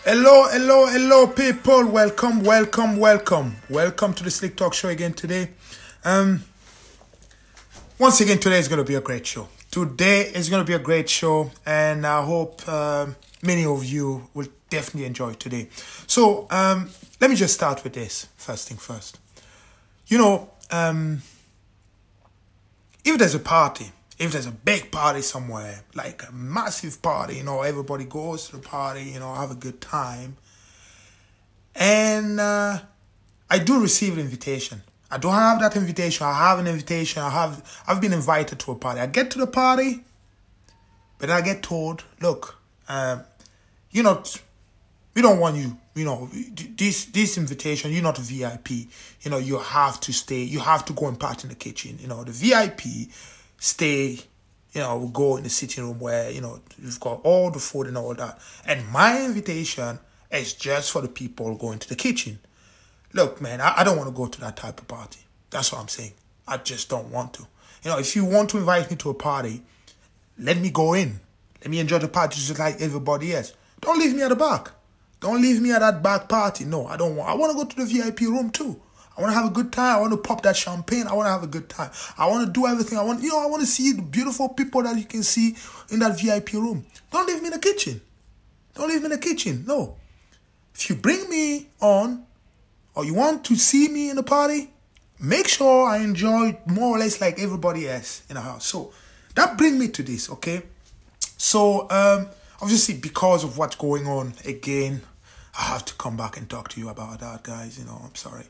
Hello, people. Welcome to the Slick Talk Show again today. Once again, today is going to be a great show. And I hope many of you will definitely enjoy today. So, let me just start with this. First thing first. If there's a party, if there's a big party somewhere, like a massive party, everybody goes to the party, have a good time. And I do receive an invitation. I don't have that invitation. I have an invitation. I've been invited to a party. I get to the party, but I get told, look, we don't want you. This invitation, you're not a VIP. You have to stay. You have to go and party in the kitchen. The VIP stay, go in the sitting room where, you've got all the food and all that. And my invitation is just for the people going to the kitchen. Look, man, I don't want to go to that type of party. That's what I'm saying. I just don't want to. If you want to invite me to a party, let me go in. Let me enjoy the party just like everybody else. Don't leave me at the back. Don't leave me at that back party. No, I don't want. I want to go to the VIP room too. I want to have a good time. I want to pop that champagne. I want to have a good time. I want to do everything. I want to see the beautiful people that you can see in that VIP room. Don't leave me in the kitchen. No. If you bring me on or you want to see me in the party, make sure I enjoy more or less like everybody else in the house. So that brings me to this, okay? So, obviously, because of what's going on again, I have to come back and talk to you about that, guys. I'm sorry.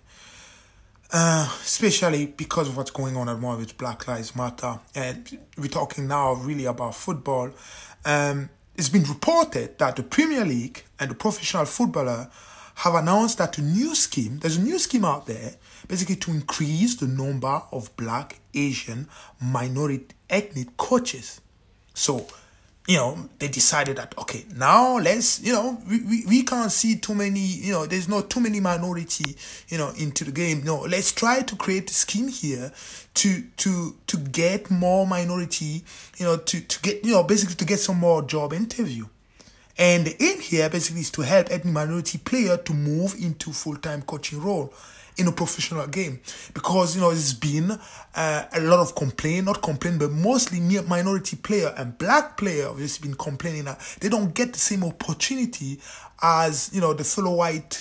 Especially because of what's going on at the moment with Black Lives Matter. And we're talking now really about football. It's been reported that the Premier League and the professional footballer have announced that there's a new scheme out there, basically to increase the number of Black, Asian, minority, ethnic coaches. So, they decided that, okay, now let's, we can't see too many, there's not too many minority, into the game. No, let's try to create a scheme here to get more minority, to get, basically to get some more job interview. And the aim here basically is to help ethnic minority player to move into full-time coaching role in a professional game. Because, it's been a lot of but mostly minority player and Black player have just been complaining that they don't get the same opportunity as, the fellow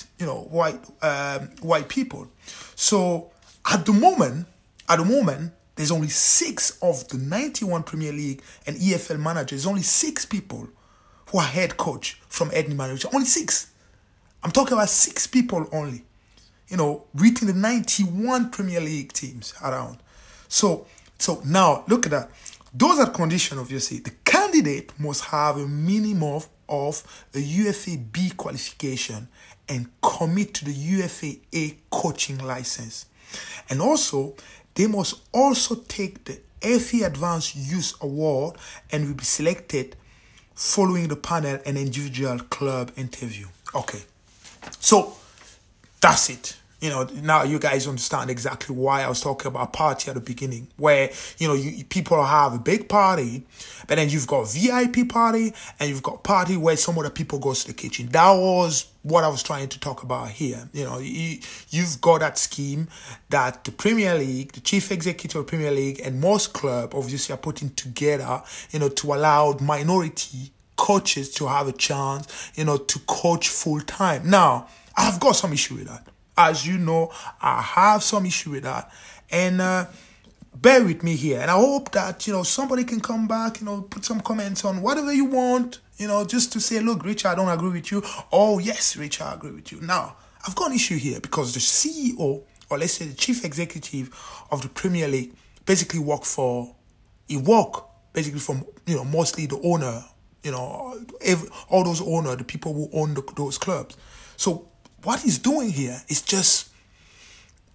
white people. So at the moment, there's only 6 of the 91 Premier League and EFL managers. There's only 6 people who are head coach from ethnic minority. Only 6. I'm talking about 6 people only. Within the 91 Premier League teams around. So now, look at that. Those are conditions, obviously. The candidate must have a minimum of a UFA B qualification and commit to the UFA A coaching license. And also, they must also take the FA Advanced Youth Award and will be selected following the panel and individual club interview. Okay. So, that's it. Now you guys understand exactly why I was talking about party at the beginning, where, people have a big party, but then you've got VIP party and you've got party where some other people goes to the kitchen. That was what I was trying to talk about here. You've got that scheme that the Premier League, the chief executive of Premier League and most clubs obviously are putting together, to allow minority coaches to have a chance, to coach full time. Now, I've got some issue with that. As you know, I have some issue with that. And bear with me here. And I hope that, somebody can come back, put some comments on whatever you want, just to say, look, Richard, I don't agree with you. Oh, yes, Richard, I agree with you. Now, I've got an issue here because the CEO, or let's say the chief executive of the Premier League, basically work basically from, mostly the owner, all those owners, the people who own those clubs. So, what he's doing here is just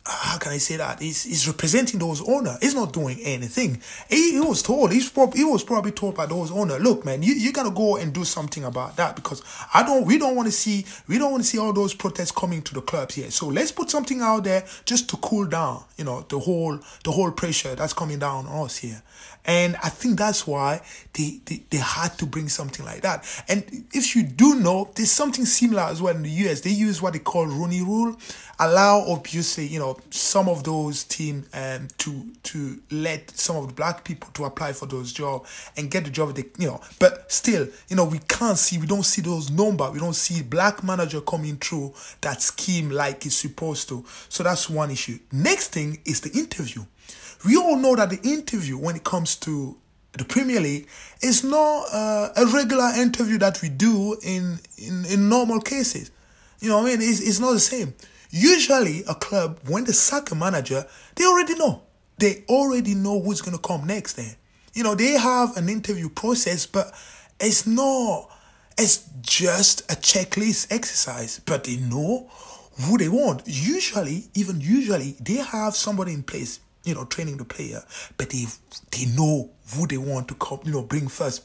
how can I say that? He's representing those owner. He's not doing anything. He was told. He was probably told by those owner. Look, man, you gotta go and do something about that because we don't want to see all those protests coming to the clubs here. So let's put something out there just to cool down, the whole pressure that's coming down on us here. And I think that's why they had to bring something like that. And if you do know, there's something similar as well in the US. They use what they call Rooney Rule, allow obviously some of those teams to let some of the black people to apply for those jobs and get the job. But still, we don't see those numbers. We don't see black manager coming through that scheme like it's supposed to. So that's one issue. Next thing is the interview. We all know that the interview, when it comes to the Premier League, is not a regular interview that we do in normal cases. It's not the same. Usually, a club, when they sack a manager, they already know. They already know who's going to come next there. They have an interview process, but it's just a checklist exercise. But they know who they want. Usually, they have somebody in place, training the player, but they know who they want to come, bring first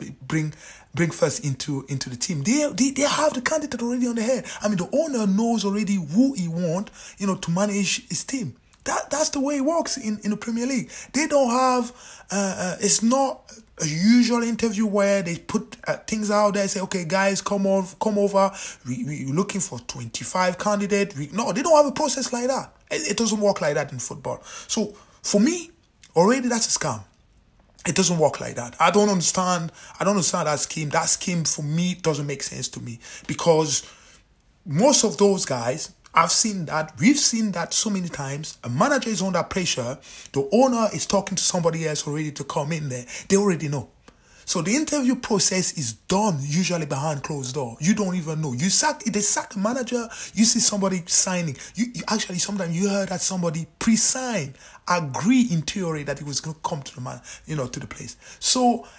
into the team. They have the candidate already on the head. I mean, the owner knows already who he want, to manage his team. That's the way it works in the Premier League. They don't have, it's not a usual interview where they put things out there, say, okay, guys, come over. We're looking for 25 candidates. No, they don't have a process like that. It doesn't work like that in football. So for me, already that's a scam. It doesn't work like that. I don't understand that scheme. That scheme for me doesn't make sense to me because most of those guys, we've seen that so many times. A manager is under pressure. The owner is talking to somebody else already to come in there. They already know. So the interview process is done usually behind closed door. You don't even know. They sack a manager. You see somebody signing. You actually sometimes you heard that somebody pre-sign, agree in theory that he was going to come to to the place. So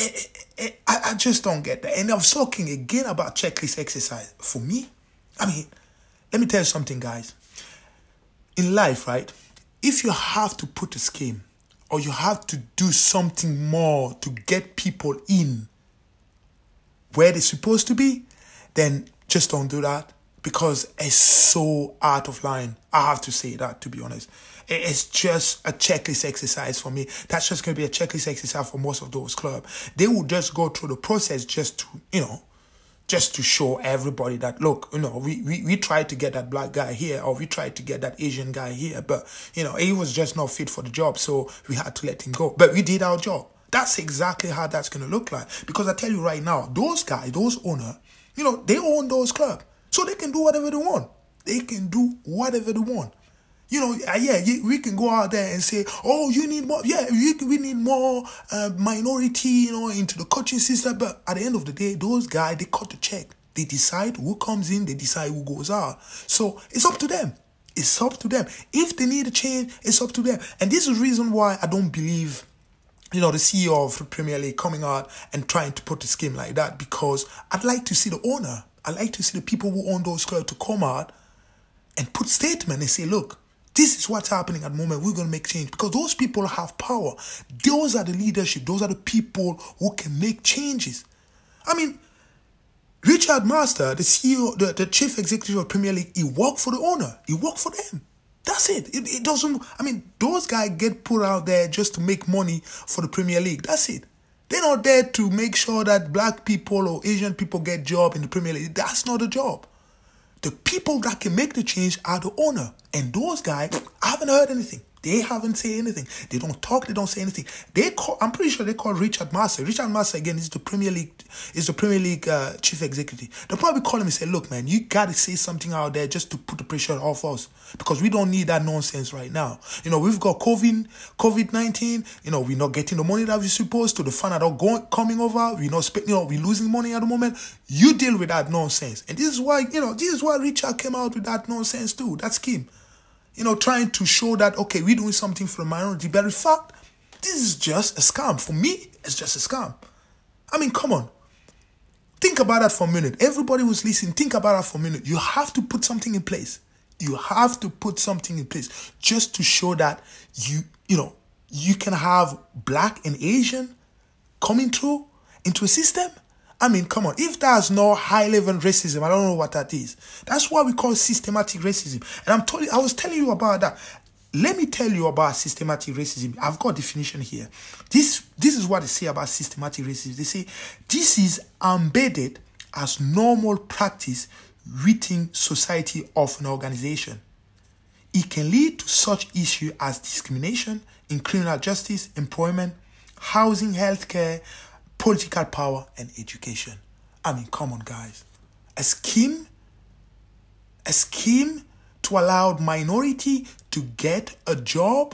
I just don't get that. And I'm talking again about checklist exercise. For me, let me tell you something, guys. In life, right? If you have to put a scheme or you have to do something more to get people in where they're supposed to be, then just don't do that because it's so out of line. I have to say that, to be honest. It's just a checklist exercise for me. That's just going to be a checklist exercise for most of those clubs. They will just go through the process just to show everybody that, look, we tried to get that black guy here or we tried to get that Asian guy here, but, he was just not fit for the job, so we had to let him go. But we did our job. That's exactly how that's going to look like. Because I tell you right now, those guys, those owners, they own those clubs. So they can do whatever they want. We can go out there and say, oh, you need more. Yeah, we need more minority, into the coaching system. But at the end of the day, those guys, they cut the check. They decide who comes in. They decide who goes out. So it's up to them. If they need a change, it's up to them. And this is the reason why I don't believe, the CEO of the Premier League coming out and trying to put a scheme like that, because I'd like to see the owner. I'd like to see the people who own those clubs to come out and put statement and say, look, this is what's happening at the moment. We're going to make change because those people have power. Those are the leadership. Those are the people who can make changes. Richard Master, the CEO, the chief executive of Premier League, he worked for the owner. He worked for them. That's it. It doesn't, those guys get put out there just to make money for the Premier League. That's it. They're not there to make sure that black people or Asian people get job in the Premier League. That's not the job. The people that can make the change are the owner. And those guys, I haven't heard anything. They haven't said anything. They don't talk. They don't say anything. I'm pretty sure they call Richard Master. Richard Master, again, is the Premier League chief executive. They'll probably call him and say, look, man, you got to say something out there just to put the pressure off us because we don't need that nonsense right now. We've got COVID-19. We're not getting the money that we're supposed to. The fans are not coming over. We're not spending. We're losing money at the moment. You deal with that nonsense. And this is why Richard came out with that nonsense too, that scheme. Trying to show that, okay, we're doing something for the minority. But in fact, this is just a scam. For me, it's just a scam. Come on. Think about that for a minute. Everybody who's listening, think about that for a minute. You have to put something in place. You have to put something in place just to show that you can have black and Asian coming through into a system. I mean, come on. If there's no high-level racism, I don't know what that is. That's what we call systematic racism. And I was telling you about that. Let me tell you about systematic racism. I've got a definition here. This is what they say about systematic racism. They say this is embedded as normal practice within society of an organization. It can lead to such issues as discrimination in criminal justice, employment, housing, healthcare, political power, and education. I mean, come on, guys. A scheme to allow minority to get a job.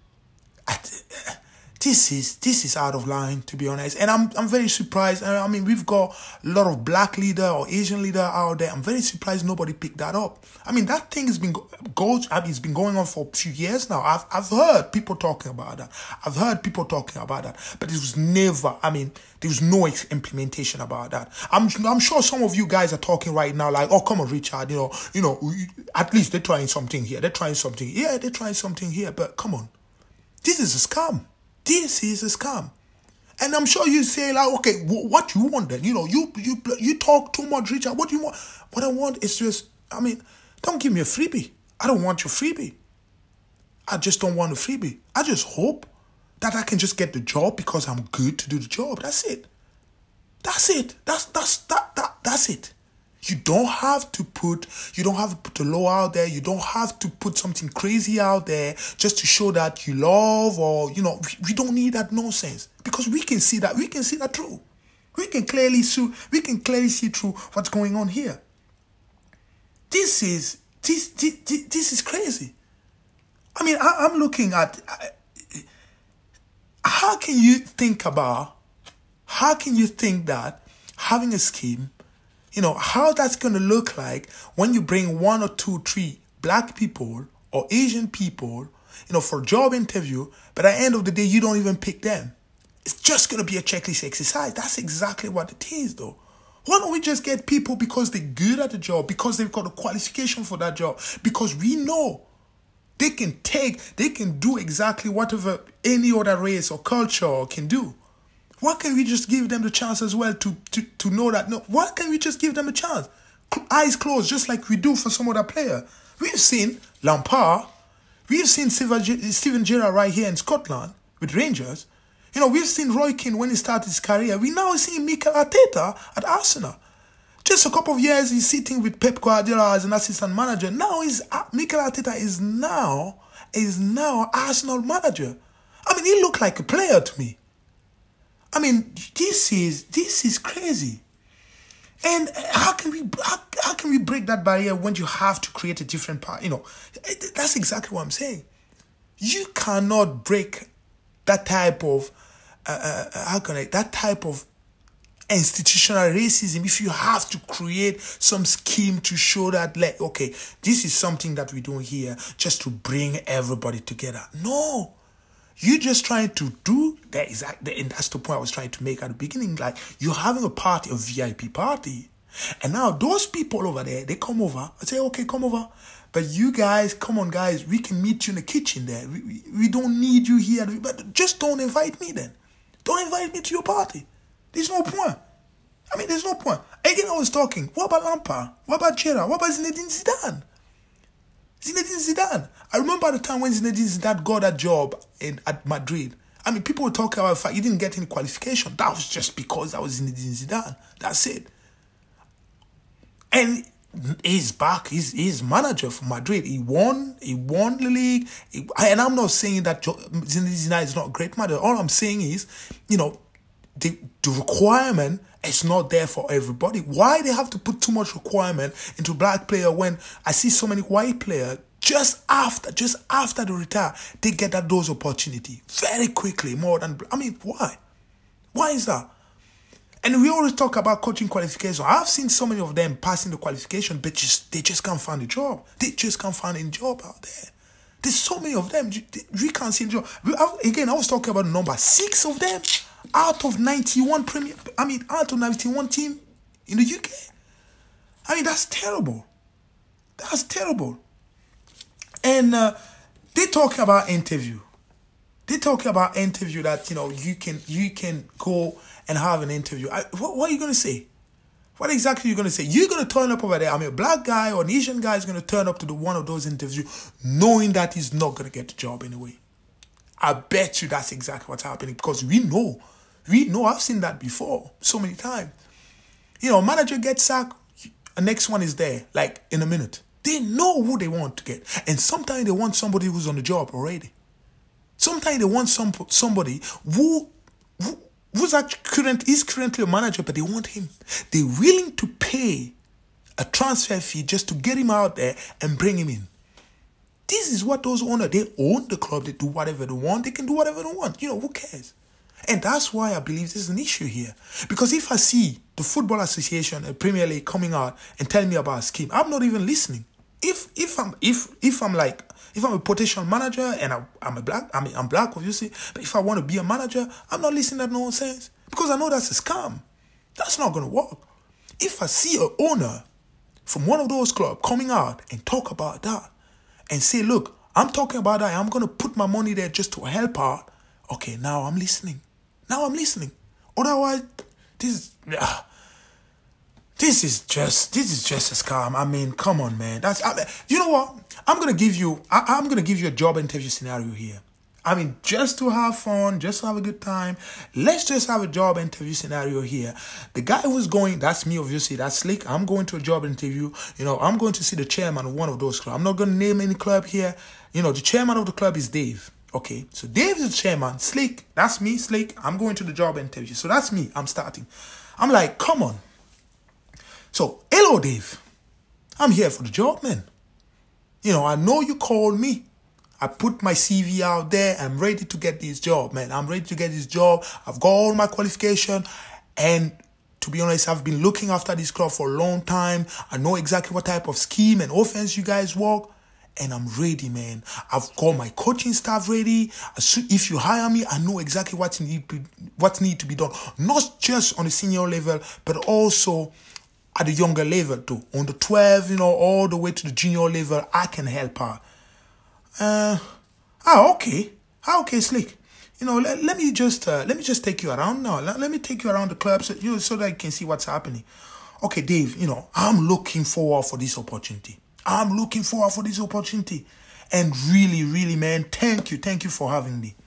This is out of line, to be honest. And I'm very surprised. I mean, we've got a lot of black leader or Asian leader out there. I'm very surprised nobody picked that up. I mean, that thing has been it's been going on for a few years now. I've heard people talking about that. But it was never, there was no implementation about that. I'm sure some of you guys are talking right now like, oh, come on, Richard, at least they're trying something here. Yeah, they're trying something here, but come on. This is a scam. This is a scam. And I'm sure you say like, okay, what you want then? You talk too much, Richard. What do you want? What I want is just, don't give me a freebie. I don't want your freebie. I just don't want a freebie. I just hope that I can just get the job because I'm good to do the job. That's it. That's it. You don't have to put the law out there. You don't have to put something crazy out there just to show that you love or, we don't need that nonsense because we can see that through. We can clearly see through what's going on here. This is crazy. I'm looking at how can you think that having a scheme, how that's going to look like when you bring 1 or 2, 3 black people or Asian people, for a job interview, but at the end of the day, you don't even pick them. It's just going to be a checklist exercise. That's exactly what it is, though. Why don't we just get people because they're good at the job, because they've got a qualification for that job, because we know they can do exactly whatever any other race or culture can do. Why can't we just give them the chance as well to know that? No, why can't we just give them a chance? Eyes closed, just like we do for some other player. We've seen Lampard. We've seen Steven Gerrard right here in Scotland with Rangers. We've seen Roy Keane when he started his career. We now see Mikel Arteta at Arsenal. Just a couple of years, he's sitting with Pep Guardiola as an assistant manager. Now Mikel Arteta is now Arsenal manager. He looked like a player to me. This is crazy. And how can we break that barrier when you have to create a different part? That's exactly what I'm saying. You cannot break that type of institutional racism if you have to create some scheme to show that, like, okay, this is something that we're doing here just to bring everybody together. No. You're just trying to do that exactly, and that's the point I was trying to make at the beginning. Like, you're having a party, a VIP party, and now those people over there, they come over. I say, okay, come over, but you guys, come on, guys, we can meet you in the kitchen there. We don't need you here, but just don't invite me then. Don't invite me to your party. There's no point. There's no point. Again, I was talking. What about Lampard? What about Gerrard? What about Zinedine Zidane? I remember the time when Zinedine Zidane got that job at Madrid. People were talking about the fact he didn't get any qualification. That was just because that was Zinedine Zidane. That's it. And he's back. He's manager for Madrid. He won the league. And I'm not saying that Zinedine Zidane is not a great manager. All I'm saying is, the requirement is not there for everybody. Why they have to put too much requirement into black player when I see so many white players just after they retire, they get those opportunity very quickly, more than, why? Why is that? And we always talk about coaching qualification. I've seen so many of them passing the qualification, but they just can't find a job. They just can't find a job out there. There's so many of them. We can't see a job. Again, I was talking about the number 6 of them out of 91 out of 91 team in the UK. That's terrible. That's terrible. And they talking about interview. They talking about interview that, you can go and have an interview. What are you going to say? What exactly are you going to say? You're going to turn up over there. I mean, a black guy or an Asian guy is going to turn up to one of those interviews knowing that he's not going to get the job anyway. I bet you that's exactly what's happening because we know. I've seen that before so many times. Manager gets sacked, the next one is there, like in a minute. They know who they want to get. And sometimes they want somebody who's on the job already. Sometimes they want somebody who's actually is currently a manager, but they want him. They're willing to pay a transfer fee just to get him out there and bring him in. This is what those owners, they own the club, they do whatever they want, they can do whatever they want. Who cares? And that's why I believe this is an issue here. Because if I see the Football Association and Premier League coming out and telling me about a scheme, I'm not even listening. If I'm a potential manager and I'm black, obviously, but if I want to be a manager, I'm not listening to that nonsense because I know that's a scam. That's not going to work. If I see an owner from one of those clubs coming out and talk about that and say, look, I'm talking about that, I'm going to put my money there just to help out, okay, now I'm listening. Otherwise, this is just a scam. I mean, come on, man. You know what? I'm gonna give you a job interview scenario here. I mean, just to have fun, just to have a good time. Let's just have a job interview scenario here. The guy who's going, that's me, obviously, that's Slick. I'm going to a job interview. I'm going to see the chairman of one of those clubs. I'm not going to name any club here. The chairman of the club is Dave. Okay, so Dave is the chairman. Slick, that's me, Slick. I'm going to the job interview. So that's me. I'm starting. I'm like, come on. So, hello, Dave. I'm here for the job, man. I know you called me. I put my CV out there. I'm ready to get this job, man. I'm ready to get this job. I've got all my qualification. And to be honest, I've been looking after this club for a long time. I know exactly what type of scheme and offense you guys work. And I'm ready, man. I've got my coaching staff ready. If you hire me, I know exactly what need to be done. Not just on the senior level, but also at the younger level too. On the 12, all the way to the junior level, I can help her. Okay, Slick. Let me just take you around now. Let me take you around the club so that you can see what's happening. Okay, Dave, I'm looking forward for this opportunity. And really, really, man, thank you for having me.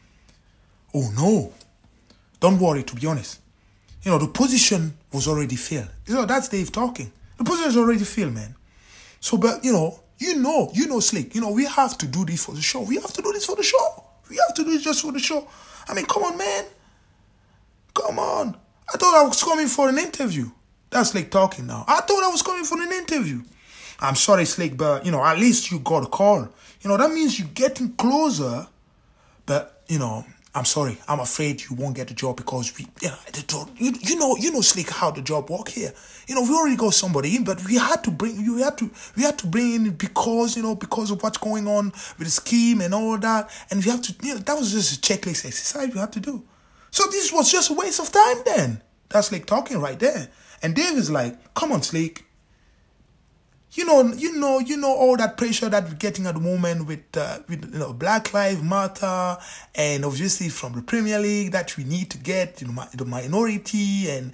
Oh no, don't worry, to be honest. The position was already filled. That's Dave talking. The position is already filled, man. So, but, Slick, we have to do this for the show. We have to do this just for the show. I mean, come on, man. Come on. I thought I was coming for an interview. That's Slick talking now. I thought I was coming for an interview. I'm sorry, Slick, but, at least you got a call. That means you're getting closer. But, I'm sorry. I'm afraid you won't get the job because Slick, how the job work here. We already got somebody in, but we had to bring in because of what's going on with the scheme and all that. And we have to, that was just a checklist exercise we had to do. So this was just a waste of time then. That's Slick talking right there. And Dave is like, come on, Slick. You know all that pressure that we're getting at the moment with Black Lives Matter, and obviously from the Premier League that we need to get the minority and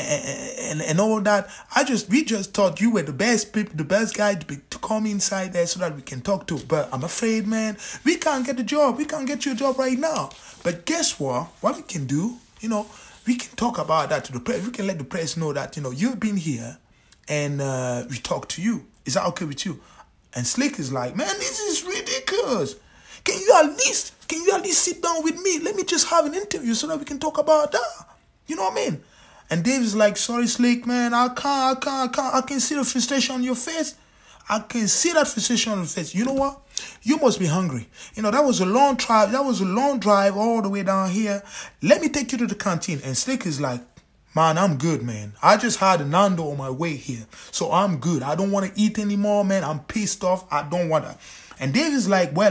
all that. We just thought you were the best guy to come inside there so that we can talk to. But I'm afraid, man, we can't get the job. We can't get you a job right now. But guess what? What we can do, we can talk about that to the press. We can let the press know that you've been here. And we talk to you. Is that okay with you? And Slick is like, man, this is ridiculous. Can you at least sit down with me? Let me just have an interview so that we can talk about that. You know what I mean? And Dave is like, sorry, Slick, man, I can't. I can see the frustration on your face. I can see that frustration on your face. You know what? You must be hungry. That was a long drive. That was a long drive all the way down here. Let me take you to the canteen. And Slick is like, man, I'm good, man. I just had a Nando on my way here. So I'm good. I don't want to eat anymore, man. I'm pissed off. I don't want to. And Dave is like, well.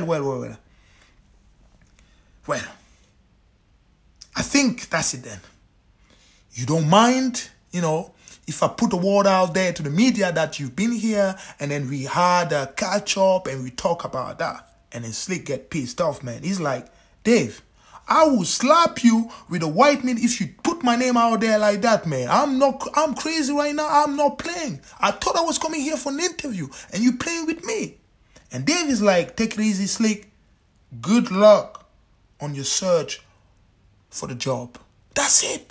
I think that's it then. You don't mind, if I put a word out there to the media that you've been here, and then we had a catch up and we talk about that, and then Slick get pissed off, man. He's like, Dave, I will slap you with a white meat if you put my name out there like that, man. I'm crazy right now. I'm not playing. I thought I was coming here for an interview and you playing with me. And Dave is like, take it easy, Slick. Good luck on your search for the job. That's it.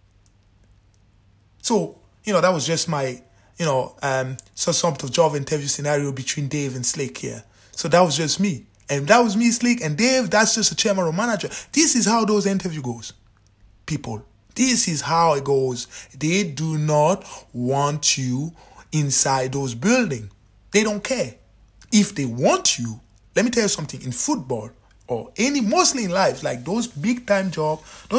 So, that was just my, some sort of job interview scenario between Dave and Slick here. So that was just me. And that was me, Slick, and Dave, that's just a chairman or manager. This is how those interview goes, people. This is how it goes. They do not want you inside those buildings. They don't care. If they want you, let me tell you something, in football or mostly in life, like those big time job,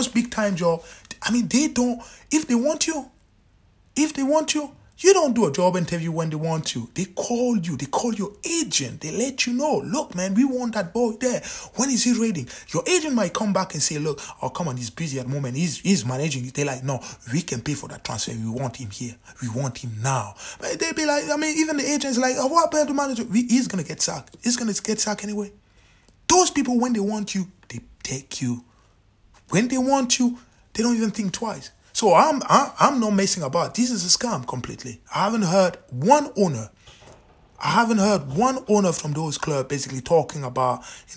they don't, if they want you, you don't do a job interview when they want you. They call you. They call your agent. They let you know, look, man, we want that boy there. When is he ready? Your agent might come back and say, look, oh, come on, he's busy at the moment. He's managing. They're like, no, we can pay for that transfer. We want him here. We want him now. But they'd be like, even the agent's like, oh, what about the manager? He's going to get sacked. He's going to get sacked anyway. Those people, when they want you, they take you. When they want you, they don't even think twice. So I'm not messing about. This is a scam completely. I haven't heard one owner from those clubs basically talking about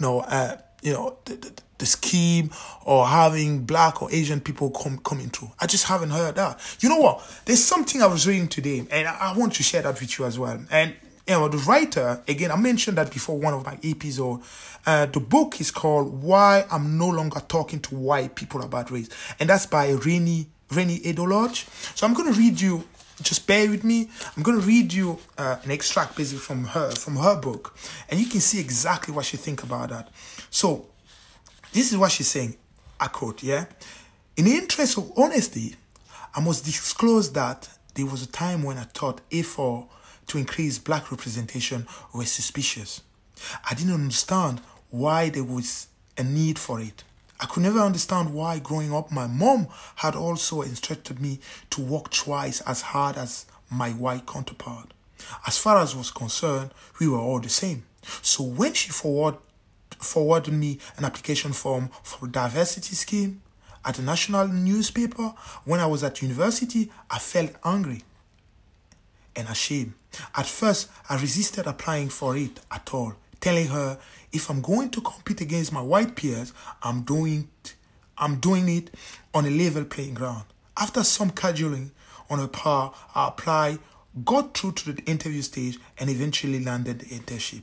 the scheme or having black or Asian people coming through. I just haven't heard that. You know what? There's something I was reading today, and I want to share that with you as well. And the writer, again, I mentioned that before one of my episodes. The book is called Why I'm No Longer Talking to White People About Race, and that's by Rennie Edolodge. So I'm going to read you, just bear with me. I'm going to read you an extract basically from her book, and you can see exactly what she thinks about that. So this is what she's saying. I quote, yeah. In the interest of honesty, I must disclose that there was a time when I thought A4 to increase black representation were suspicious. I didn't understand why there was a need for it. I could never understand why growing up my mom had also instructed me to work twice as hard as my white counterpart. As far as was concerned, we were all the same. So when she forwarded me an application form for a diversity scheme at a national newspaper when I was at university, I felt angry and ashamed. At first, I resisted applying for it at all, telling her, if I'm going to compete against my white peers, I'm doing it on a level playing ground. After some cajoling on her part, I applied, got through to the interview stage, and eventually landed the internship.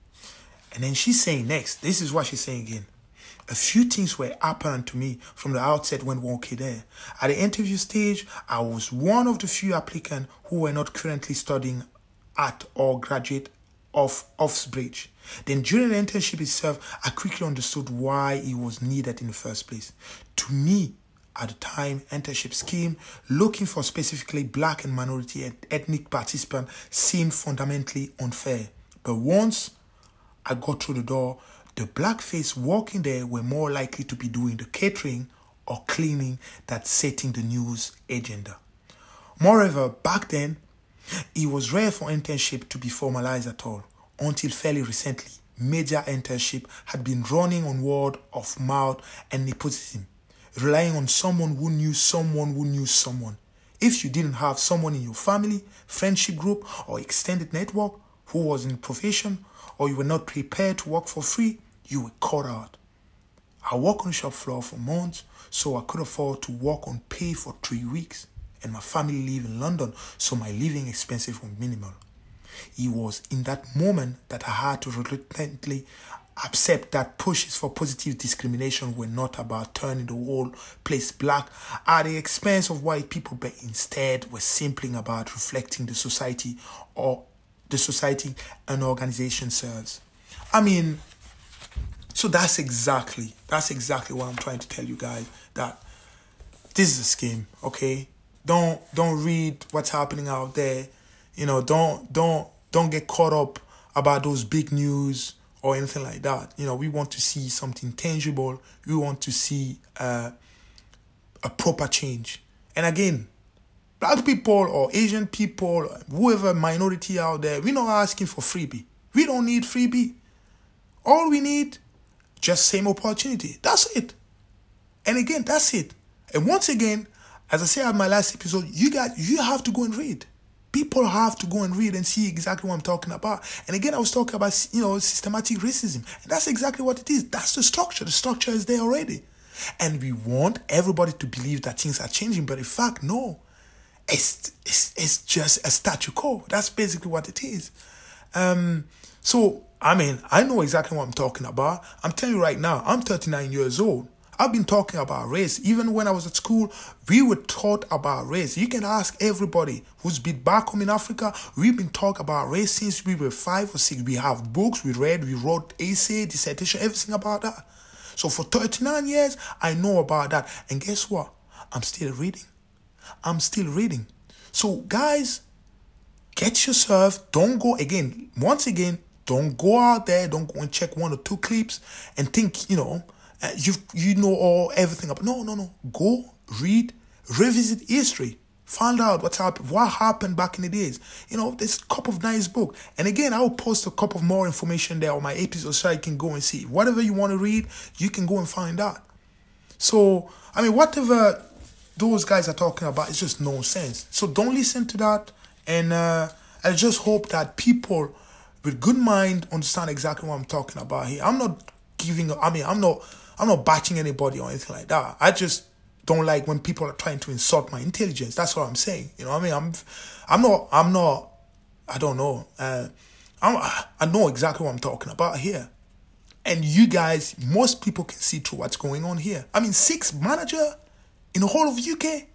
And then she's saying next, this is what she's saying again. A few things were apparent to me from the outset when walking there. At the interview stage, I was one of the few applicants who were not currently studying at or graduate of Oxbridge. Then during the internship itself, I quickly understood why it was needed in the first place. To me, at the time, internship scheme looking for specifically black and minority and ethnic participants seemed fundamentally unfair. But once I got through the door, the blackface working there were more likely to be doing the catering or cleaning than setting the news agenda. Moreover, back then, it was rare for internship to be formalized at all. Until fairly recently, major internship had been running on word of mouth and nepotism, relying on someone who knew someone who knew someone. If you didn't have someone in your family, friendship group, or extended network who was in the profession, or you were not prepared to work for free, you were cut out. I worked on the shop floor for months, so I could afford to work on pay for 3 weeks. And my family live in London, so my living expenses were minimal. It was in that moment that I had to reluctantly accept that pushes for positive discrimination were not about turning the whole place black at the expense of white people, but instead were simply about reflecting the society an organization serves. So that's exactly what I'm trying to tell you guys, that this is a scheme, okay? Don't read what's happening out there. Don't get caught up about those big news or anything like that. We want to see something tangible. We want to see a proper change. And again, Black people or Asian people, whoever minority out there, we're not asking for freebie. We don't need freebie. All we need, just same opportunity. That's it. And again, that's it. And once again, as I said in my last episode, you have to go and read. People have to go and read and see exactly what I'm talking about. And again, I was talking about, systematic racism. And that's exactly what it is. That's the structure. The structure is there already. And we want everybody to believe that things are changing. But in fact, no. It's just a statu quo. That's basically what it is. So, I know exactly what I'm talking about. I'm telling you right now, I'm 39 years old. I've been talking about race. Even when I was at school, we were taught about race. You can ask everybody who's been back home in Africa. We've been talking about race since we were 5 or 6. We have books, we wrote essay, dissertation, everything about that. So for 39 years, I know about that. And guess what? I'm still reading. So guys, get yourself, don't go don't go out there, don't go and check 1 or 2 clips and think, you know everything about. No. Go read, revisit history, find out what happened back in the days. There's a couple of nice books. And again, I will post a couple of more information there on my episode so you can go and see. Whatever you want to read, you can go and find out. So, whatever those guys are talking about is just nonsense. So don't listen to that. And I just hope that people with good mind understand exactly what I'm talking about here. I'm not I'm not bashing anybody or anything like that. I just don't like when people are trying to insult my intelligence. That's what I'm saying. You know what I mean? I don't know. I know exactly what I'm talking about here. And you guys, most people can see through what's going on here. 6th manager in the whole of UK.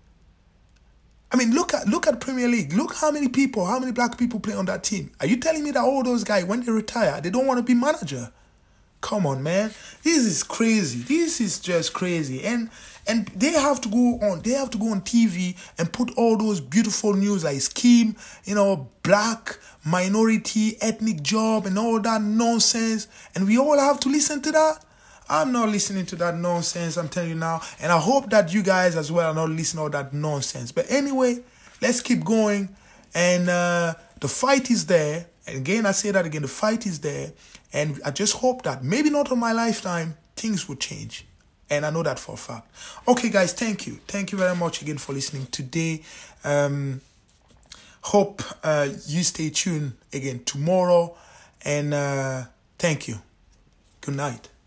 Look at Premier League. Look how many black people play on that team. Are you telling me that all those guys, when they retire, they don't want to be manager? Come on, man. This is crazy. This is just crazy. And they have to go on. They have to go on TV and put all those beautiful news like scheme, black, minority, ethnic job and all that nonsense. And we all have to listen to that. I'm not listening to that nonsense, I'm telling you now. And I hope that you guys as well are not listening to all that nonsense. But anyway, let's keep going. And the fight is there. And again, I say that again, the fight is there. And I just hope that maybe not on my lifetime, things will change. And I know that for a fact. Okay, guys, thank you. Thank you very much again for listening today. Hope you stay tuned again tomorrow. And thank you. Good night.